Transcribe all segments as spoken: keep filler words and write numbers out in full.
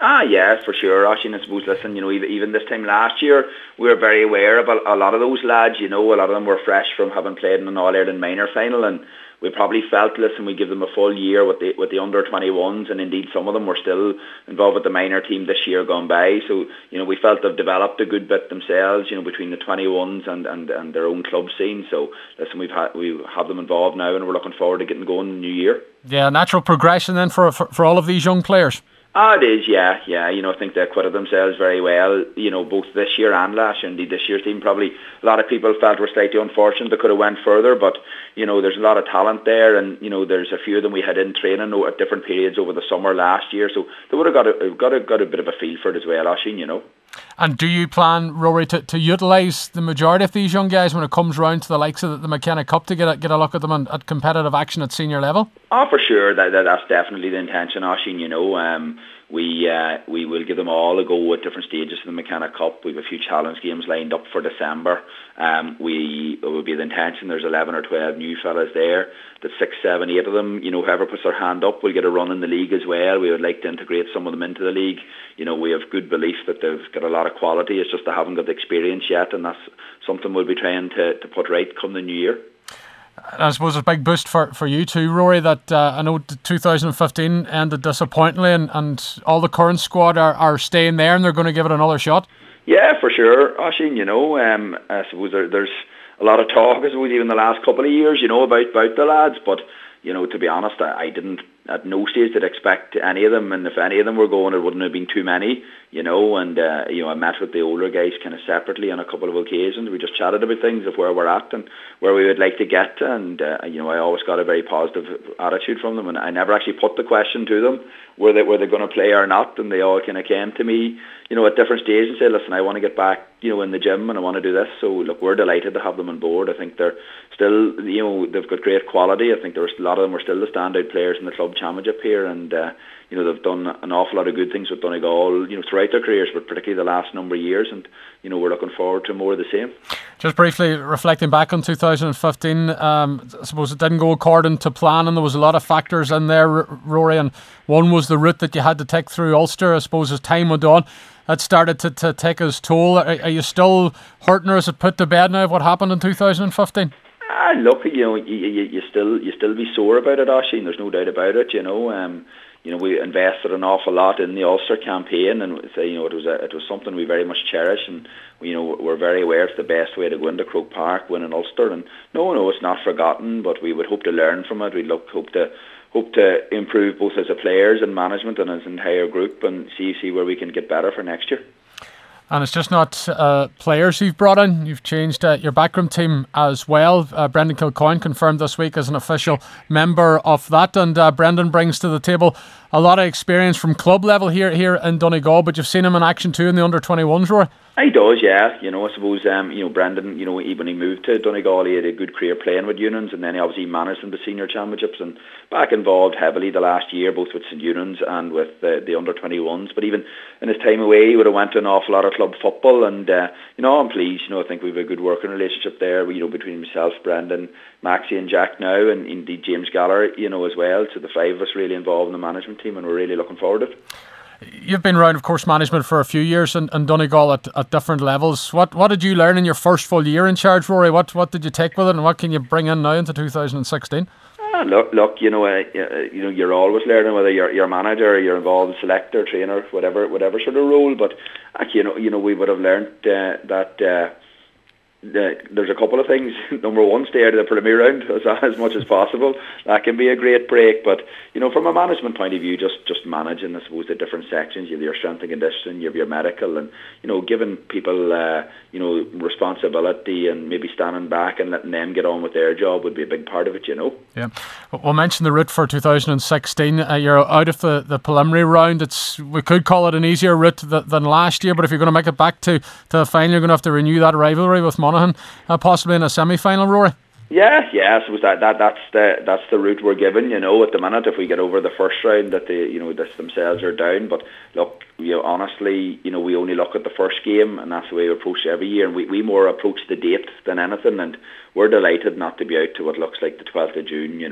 Ah, yeah, for sure, Oisín. I suppose, listen, you know, even, even this time last year, we were very aware of a, a lot of those lads. You know, a lot of them were fresh from having played in an All-Ireland minor final, and we probably felt, listen, we give them a full year with the with the under twenty-ones, and indeed some of them were still involved with the minor team this year gone by. So, you know, we felt they've developed a good bit themselves, you know, between the twenty-ones and, and, and their own club scene. So, listen, we've had we have them involved now, and we're looking forward to getting going in the new year. Yeah, natural progression then for for, for all of these young players. Ah, it is, yeah, yeah. You know, I think they acquitted themselves very well, you know, both this year and last year. Indeed, this year's team probably, a lot of people felt were slightly unfortunate they could have went further, but, you know, there's a lot of talent there, and, you know, there's a few of them we had in training at different periods over the summer last year, so they would have got a, got a, got a bit of a feel for it as well, Oisín, you know. And do you plan, Rory, to, to utilise the majority of these young guys when it comes round to the likes of the, the McKenna Cup to get a, get a look at them and, at competitive action at senior level? Oh, for sure. That, that That's definitely the intention, Oisín, you know. Um, we uh, we will give them all a go at different stages of the McKenna Cup. We have a few challenge games lined up for December. Um, we it will be the intention. There's eleven or twelve new fellas there. The six, seven, eight of them, you know, whoever puts their hand up will get a run in the league as well. We would like to integrate some of them into the league. You know, we have good belief that they've got a lot of quality. It's just they haven't got the experience yet, and that's something we'll be trying to, to put right come the new year. I suppose a big boost for, for you too, Rory, that uh, I know two thousand fifteen ended disappointingly, and, and all the current squad are, are staying there and they're going to give it another shot. Yeah, for sure, Oisín, you know, um, I suppose there, there's a lot of talk, I suppose, even the last couple of years, you know, about, about the lads, but, you know, to be honest, I, I didn't, at no stage did expect any of them, and if any of them were going, it wouldn't have been too many, you know, and, uh, you know, I met with the older guys kind of separately on a couple of occasions. We just chatted about things of where we're at and where we would like to get, and, uh, you know, I always got a very positive attitude from them, and I never actually put the question to them, were they, were they going to play or not, and they all kind of came to me, you know, at different stages and said, listen, I want to get back, you know, in the gym and I want to do this. So, look, we're delighted to have them on board. I think they're still, you know, they've got great quality. I think there was a lot of them were still the standout players in the club championship here, and, uh, you know, they've done an awful lot of good things with Donegal, you know, throughout their careers, but particularly the last number of years, and, you know, we're looking forward to more of the same. Just briefly reflecting back on two thousand fifteen, um, I suppose it didn't go according to plan, and there was a lot of factors in there, Rory, and one was the route that you had to take through Ulster. I suppose as time went on, that started to, to take its toll. Are, are you still hurting, or is it put to bed now of what happened in two thousand fifteen? Ah, look, you know, you, you, you still you still be sore about it, Oisín. There's no doubt about it. You know, um, you know, we invested an awful lot in the Ulster campaign, and say, you know, it was a, it was something we very much cherish, and you know, we're very aware it's the best way to go into Croke Park, win in Ulster, and no, no, it's not forgotten. But we would hope to learn from it. We'd look, hope to. Hope to improve both as a players and management and as an entire group, and see see where we can get better for next year. And it's just not uh, players you've brought in, you've changed uh, your backroom team as well. Uh, Brendan Kilcoyne confirmed this week as an official member of that, and uh, Brendan brings to the table a lot of experience from club level here here in Donegal, but you've seen him in action too in the under twenty-ones, Roy. He does, yeah. You know, I suppose, um, you know, Brendan, you know, when he moved to Donegal, he had a good career playing with Unions, and then he obviously managed in the senior championships, and back involved heavily the last year, both with St Unions and with uh, the under twenty-ones. But even in his time away, he would have went to an awful lot of club football, and, uh, you know, I'm pleased. You know, I think we have a good working relationship there, you know, between myself, Brendan, Maxie and Jack now, and indeed James Gallagher, you know, as well. So the five of us really involved in the management team, and we're really looking forward to it. You've been around, of course, management for a few years in, in Donegal at, at different levels. What what did you learn in your first full year in charge, Rory? What what did you take with it, and what can you bring in now into two thousand sixteen? Ah, look, look, you know, uh, you know, you're always learning, whether you're you're manager, or you're involved in selector, trainer, whatever, whatever sort of role. But actually, you know, you know, we would have learned uh, that. Uh, The, there's a couple of things. Number one, stay out of the preliminary round as, as much as possible. That can be a great break. But, you know, from a management point of view, just, just managing, I suppose, the different sections. You have your strength and conditioning, you have your medical, and, you know, giving people, uh, you know, responsibility and maybe standing back and letting them get on with their job would be a big part of it, you know. Yeah. We'll mention the route for two thousand sixteen. Uh, you're out of the, the preliminary round. It's we could call it an easier route th- than last year, but if you're going to make it back to, to the final, you're going to have to renew that rivalry with Monaghan. Uh, possibly in a semi-final, Rory. Yeah, yeah. I suppose that, that that's the that's the route we're given. You know, at the minute, if we get over the first round, that they you know this themselves are down. But look, you know, honestly, you know, we only look at the first game, and that's the way we approach every year. And we, we more approach the date than anything. And we're delighted not to be out to what looks like the twelfth of June. You know,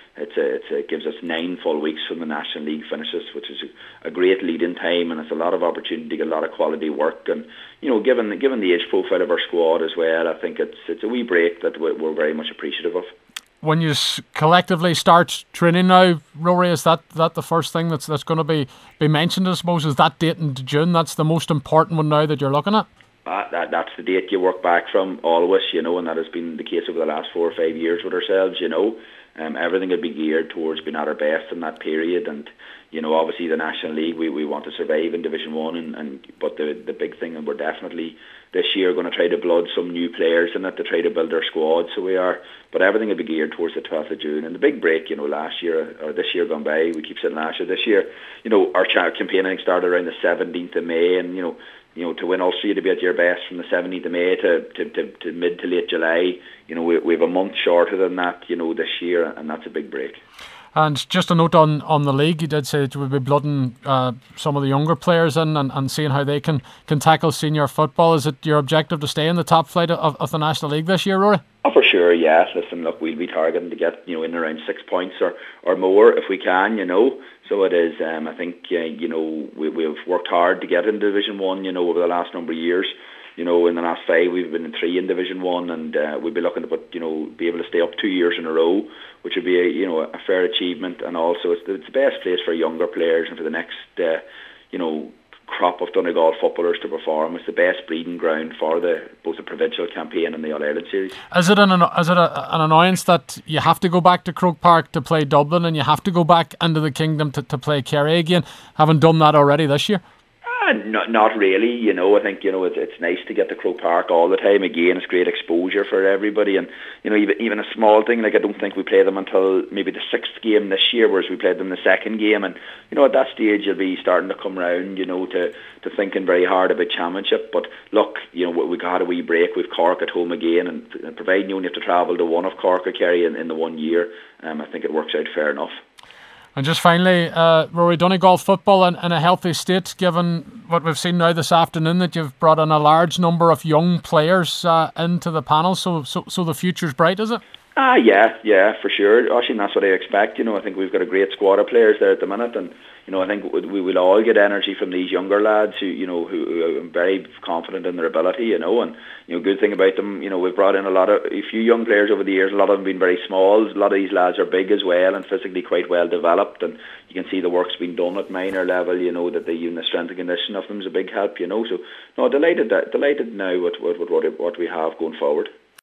it's a, it's a, it gives us nine full weeks from the National League finishes, which is a, a great lead-in time, and it's a lot of opportunity to get a lot of quality work. And you know, given given the age profile of our squad as well, I think it's it's a wee break that we're, we're very much appreciative of. When you collectively start training now, Rory, is that, that the first thing that's that's going to be, be mentioned, I suppose? Is that date in June? That's the most important one now that you're looking at? Uh, that, that's the date you work back from, always, you know, and that has been the case over the last four or five years with ourselves, you know. Um, everything will be geared towards being at our best in that period, and you know, obviously the National League, we, we want to survive in Division One, and, and but the the big thing, and we're definitely this year going to try to blood some new players in it to try to build our squad. So we are, but everything will be geared towards the twelfth of June. And the big break, you know, last year or this year gone by, we keep saying last year, this year, you know, our campaigning started around the seventeenth of May, and you know. You know, to win Ulster, you to be at your best from the seventeenth of May to, to, to, to mid to late July. You know, we, we have a month shorter than that, you know, this year, and that's a big break. And just a note on, on the league, you did say it would be blooding uh, some of the younger players in and, and seeing how they can, can tackle senior football. Is it your objective to stay in the top flight of, of the National League this year, Rory? Oh, for sure, yes. Listen, look, we'll be targeting to get, you know, in around six points or, or more if we can, you know. So it is, um, I think, uh, you know, we, we've worked hard to get into Division one, you know, over the last number of years. You know, in the last five, we've been in three in Division One, and uh, we'll be looking to put, you know, be able to stay up two years in a row, which would be, a, you know, a fair achievement. And also, it's the, it's the best place for younger players and for the next, uh, you know, crop of Donegal footballers to perform. It's the best breeding ground for the both the provincial campaign and the All Ireland series. Is it an is it a, an annoyance that you have to go back to Croke Park to play Dublin, and you have to go back into the Kingdom to, to play Kerry again, having done that already this year? Uh, not, not really, you know. I think, you know, it's, it's nice to get to Croke Park all the time. Again, it's great exposure for everybody, and you know, even even a small thing like I don't think we play them until maybe the sixth game this year, whereas we played them the second game. And you know, at that stage you'll be starting to come round, you know, to, to thinking very hard about championship. But look, you know, we got a wee break with Cork at home again, and, and providing you only have to travel to one of Cork or Kerry in, in the one year, um, I think it works out fair enough. And just finally, uh, Rory, Donegal football in, in a healthy state, given what we've seen now this afternoon, that you've brought in a large number of young players uh, into the panel. So, so, so the future's bright, is it? Ah, yeah, yeah, for sure. Actually, that's what I expect. You know, I think we've got a great squad of players there at the minute, and you know, I think we will all get energy from these younger lads who, you know, who, who are very confident in their ability. You know, and you know, good thing about them, you know, we've brought in a lot of a few young players over the years. A lot of them been very small. A lot of these lads are big as well and physically quite well developed, and you can see the work's been done at minor level. You know, that the even the strength and condition of them is a big help. You know, so no, delighted that delighted now with with, with what what we have going forward.